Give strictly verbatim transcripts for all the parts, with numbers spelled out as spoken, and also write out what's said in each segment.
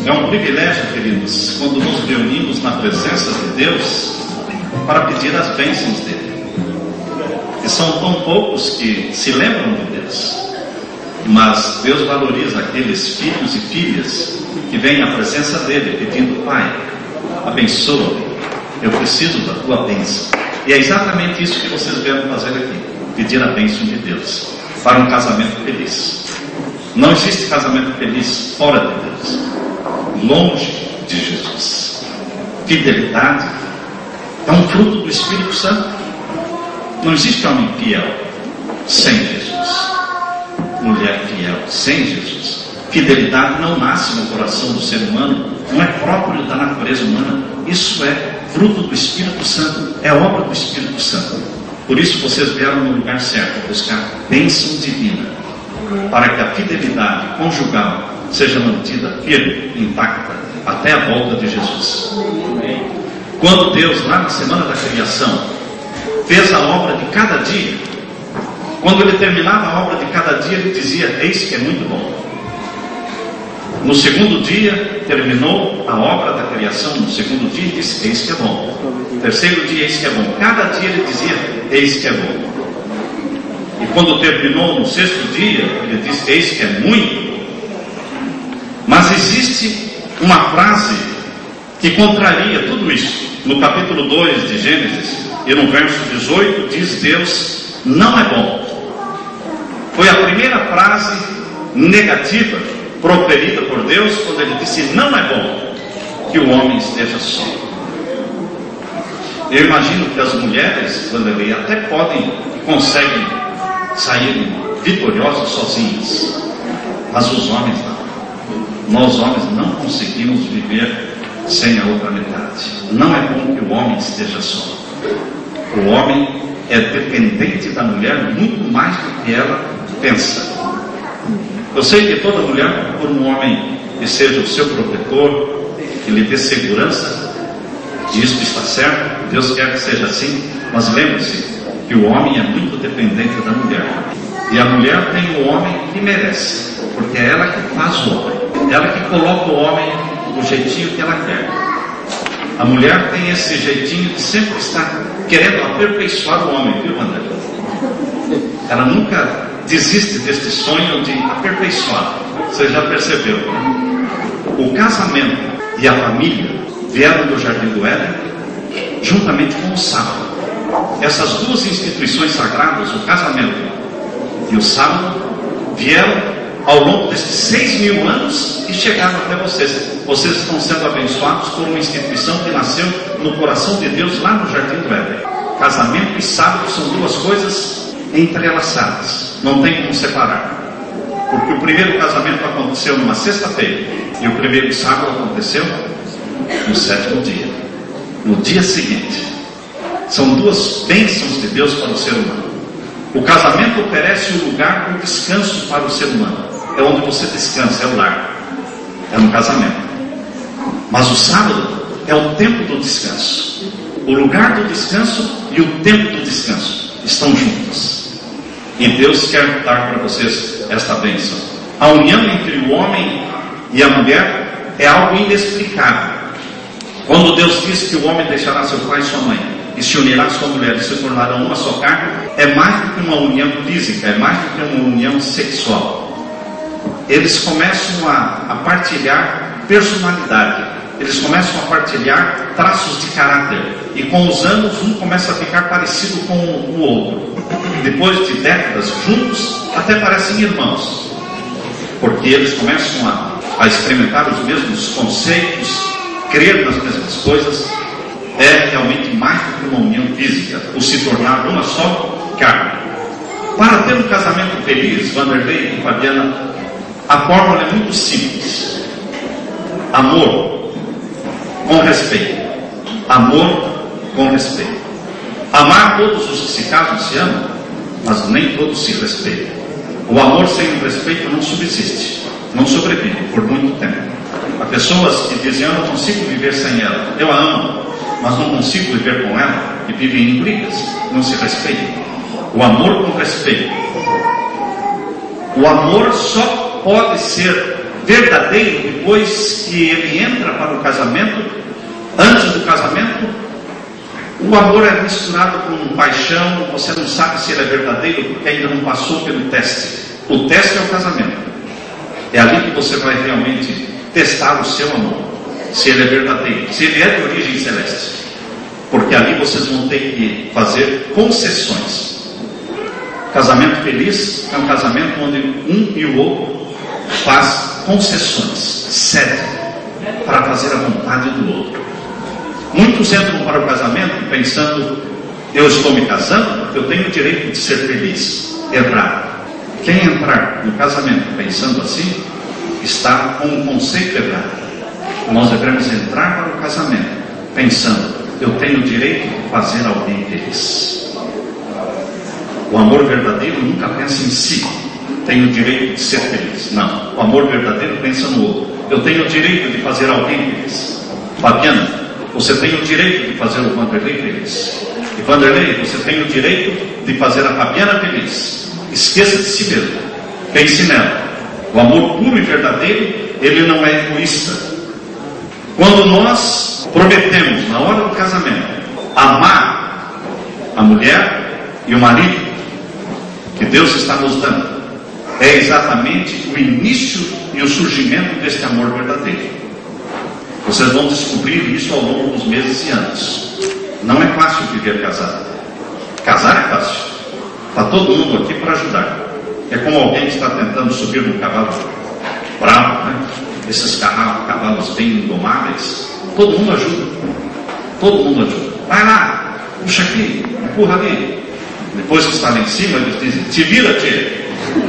É um privilégio, queridos, quando nos reunimos na presença de Deus para pedir as bênçãos dele. E são tão poucos que se lembram de Deus. Mas Deus valoriza aqueles filhos e filhas que vêm à presença dele pedindo: Pai, abençoa-me, eu preciso da tua bênção. E é exatamente isso que vocês vieram fazer aqui, pedir a bênção de Deus para um casamento feliz. Não existe casamento feliz fora de Deus, longe de Jesus. Fidelidade é um fruto do Espírito Santo. Não existe homem fiel sem Jesus, mulher fiel sem Jesus. Fidelidade não nasce no coração do ser humano, não é próprio da natureza humana. Isso é fruto do Espírito Santo, é obra do Espírito Santo. Por isso vocês vieram no lugar certo, buscar bênção divina, para que a fidelidade conjugal seja mantida firme, intacta, até a volta de Jesus. Quando Deus, lá na semana da criação, fez a obra de cada dia, quando ele terminava a obra de cada dia, ele dizia: eis que é muito bom. No segundo dia, terminou a obra da criação. No segundo dia, ele disse: eis que é bom. No terceiro dia, eis que é bom. Cada dia ele dizia: eis que é bom. E quando terminou no sexto dia, ele disse: eis que é muito. Mas existe uma frase que contraria tudo isso. No capítulo dois de Gênesis, e no verso dezoito, diz Deus: não é bom. Foi a primeira frase negativa proferida por Deus quando ele disse: não é bom que o homem esteja só. Eu imagino que as mulheres, quando ele até podem e conseguem sair vitoriosos sozinhos, mas os homens não. Nós homens não conseguimos viver sem a outra metade. Não é bom que o homem esteja só. O homem é dependente da mulher muito mais do que ela pensa. Eu sei que toda mulher procura um homem que seja o seu protetor, que lhe dê segurança. Isto está certo, Deus quer que seja assim, mas lembre-se que o homem é muito dependente da mulher. E a mulher tem o homem que merece, porque é ela que faz o homem, ela que coloca o homem do jeitinho que ela quer. A mulher tem esse jeitinho de sempre estar querendo aperfeiçoar o homem, viu, André? Ela nunca desiste desse sonho de aperfeiçoar. Você já percebeu, né? O casamento e a família vieram do Jardim do Éden juntamente com o sábado. Essas duas instituições sagradas, o casamento e o sábado, vieram ao longo desses seis mil anos e chegaram até vocês. Vocês estão sendo abençoados por uma instituição que nasceu no coração de Deus lá no Jardim do Éden. Casamento e sábado são duas coisas entrelaçadas, não tem como separar, porque o primeiro casamento aconteceu numa sexta-feira e o primeiro sábado aconteceu no sétimo dia, no dia seguinte. São duas bênçãos de Deus para o ser humano. O casamento oferece um lugar de descanso para o ser humano, é onde você descansa, é o lar, é no casamento. Mas o sábado é o tempo do descanso. O lugar do descanso e o tempo do descanso estão juntos. E Deus quer dar para vocês esta bênção. A união entre o homem e a mulher é algo inexplicável. Quando Deus diz que o homem deixará seu pai e sua mãe e se unirá à sua mulher e se tornarão uma só carne, é mais do que uma união física, é mais do que uma união sexual. Eles começam a, a partilhar personalidade, eles começam a partilhar traços de caráter, e com os anos um começa a ficar parecido com o outro. Depois de décadas juntos, até parecem irmãos, porque eles começam a, a experimentar os mesmos conceitos, crer nas mesmas coisas. É realmente mais do que uma união física, o se tornar uma só carne. Para ter um casamento feliz, Vanderlei e Fabiana, a fórmula é muito simples: amor com respeito. Amor com respeito. Amar todos os que se casam se amam, mas nem todos se respeitam. O amor sem o respeito não subsiste, não sobrevive por muito tempo. Há pessoas que dizem: eu não consigo viver sem ela, eu a amo, mas não consigo viver com ela, e vivem em brigas, não se respeitam. O amor com respeito. O amor só pode ser verdadeiro depois que ele entra para o casamento. Antes do casamento, o amor é misturado com paixão. Você não sabe se ele é verdadeiro porque ainda não passou pelo teste. O teste é o casamento. É ali que você vai realmente testar o seu amor, se ele é verdadeiro, se ele é de origem celeste. Porque ali vocês vão ter que fazer concessões. Casamento feliz é um casamento onde um e o outro faz concessões, cede para fazer a vontade do outro. Muitos entram para o casamento pensando: eu estou me casando, eu tenho o direito de ser feliz. Errado. Quem entrar no casamento pensando assim, está com um conceito errado. Nós devemos entrar para o casamento pensando: eu tenho o direito de fazer alguém feliz. O amor verdadeiro nunca pensa em si, tenho o direito de ser feliz. Não, o amor verdadeiro pensa no outro. Eu tenho o direito de fazer alguém feliz. Fabiana, você tem o direito de fazer o Vanderlei feliz. E Vanderlei, você tem o direito de fazer a Fabiana feliz. Esqueça de si mesmo, pense nela. O amor puro e verdadeiro, ele não é egoísta. Quando nós prometemos na hora do casamento amar a mulher e o marido que Deus está nos dando, é exatamente o início e o surgimento deste amor verdadeiro. Vocês vão descobrir isso ao longo dos meses e anos. Não é fácil viver casado. Casar é fácil. Está todo mundo aqui para ajudar. É como alguém que está tentando subir num cavalo bravo, né? Esses cavalos, cavalos bem indomáveis. Todo mundo ajuda. Todo mundo ajuda. Vai lá, puxa aqui, empurra ali. Depois que está lá em cima, eles dizem: te vira, tchê.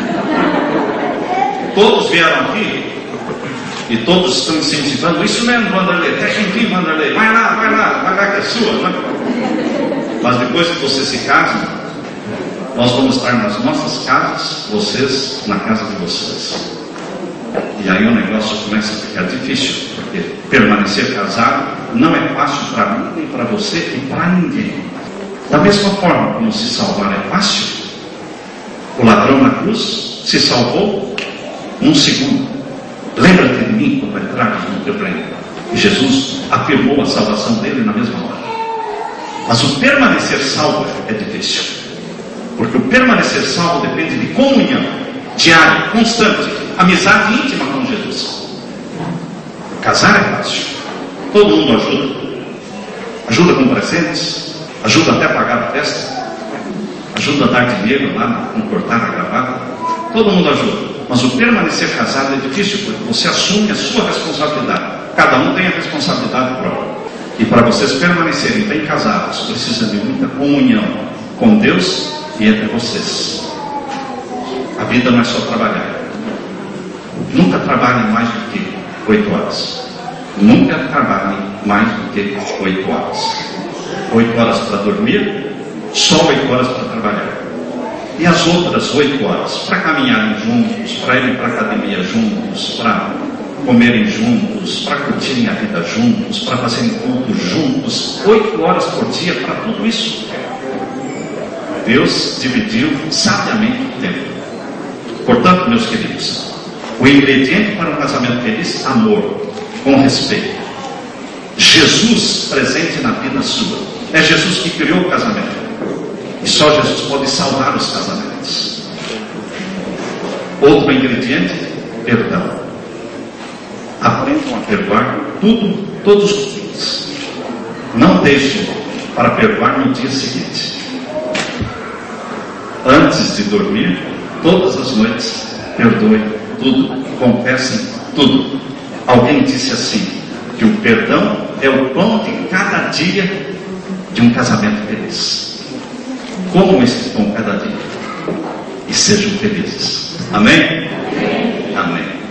Todos vieram aqui e todos estão incentivando: isso mesmo, Vanderlei, deixa em mim, Vanderlei, vai lá, vai lá, vai lá que é sua, né? Mas depois que vocês se casam, nós vamos estar nas nossas casas, vocês na casa de vocês. E aí o negócio começa a ficar difícil, porque permanecer casado não é fácil para mim, nem para você e para ninguém. Da mesma forma como se salvar é fácil, o ladrão na cruz se salvou num segundo. Lembra-te de mim quando entrares no teu reino. E Jesus afirmou a salvação dele na mesma hora. Mas o permanecer salvo é difícil, porque o permanecer salvo depende de comunhão diária, constante, amizade íntima com Jesus. Casar é fácil. Todo mundo ajuda. Ajuda com presentes, ajuda até a pagar a festa, ajuda a dar dinheiro lá, não cortar a gravata. Todo mundo ajuda. Mas o permanecer casado é difícil, porque você assume a sua responsabilidade. Cada um tem a responsabilidade própria. E para vocês permanecerem bem casados, precisa de muita comunhão com Deus e entre vocês. A vida não é só trabalhar. Nunca trabalhem mais do que oito horas. Nunca trabalhem mais do que oito horas. Oito horas para dormir, só oito horas para trabalhar. E as outras oito horas para caminharem juntos, para irem para a academia juntos, para comerem juntos, para curtirem a vida juntos, para fazerem culto juntos. Oito horas por dia para tudo isso. Deus dividiu sabiamente o tempo. Portanto, meus queridos, o ingrediente para um casamento feliz: amor, com respeito. Jesus presente na vida sua. É Jesus que criou o casamento. E só Jesus pode salvar os casamentos. Outro ingrediente: perdão. Aprendam a perdoar tudo, todos os dias. Não deixem para perdoar no dia seguinte. Antes de dormir, todas as noites, perdoem tudo, confessem tudo. Alguém disse assim, que o perdão é o pão de cada dia de um casamento feliz. Comam esse pão cada dia e sejam felizes. Amém? Amém. Amém.